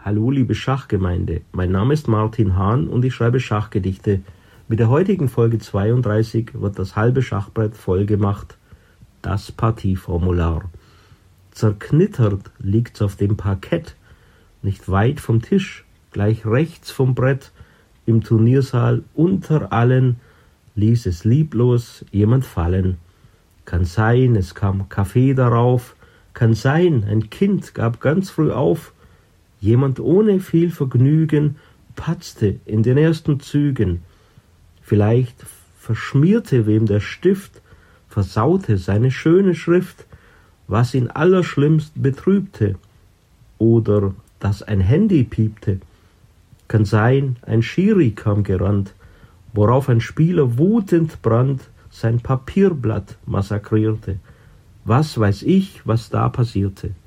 Hallo liebe Schachgemeinde, mein Name ist Martin Hahn und ich schreibe Schachgedichte. Mit der heutigen Folge 32 wird das halbe Schachbrett voll gemacht. Das Partieformular. Zerknittert liegt's auf dem Parkett, nicht weit vom Tisch, gleich rechts vom Brett. Im Turniersaal unter allen ließ es lieblos jemand fallen. Kann sein, es kam Kaffee darauf, kann sein, ein Kind gab ganz früh auf. Jemand ohne viel Vergnügen patzte in den ersten Zügen. Vielleicht verschmierte wem der Stift, versaute seine schöne Schrift, was ihn allerschlimmst betrübte. Oder dass ein Handy piepte. Kann sein, ein Schiri kam gerannt, worauf ein Spieler wutend brannt, sein Papierblatt massakrierte. Was weiß ich, was da passierte?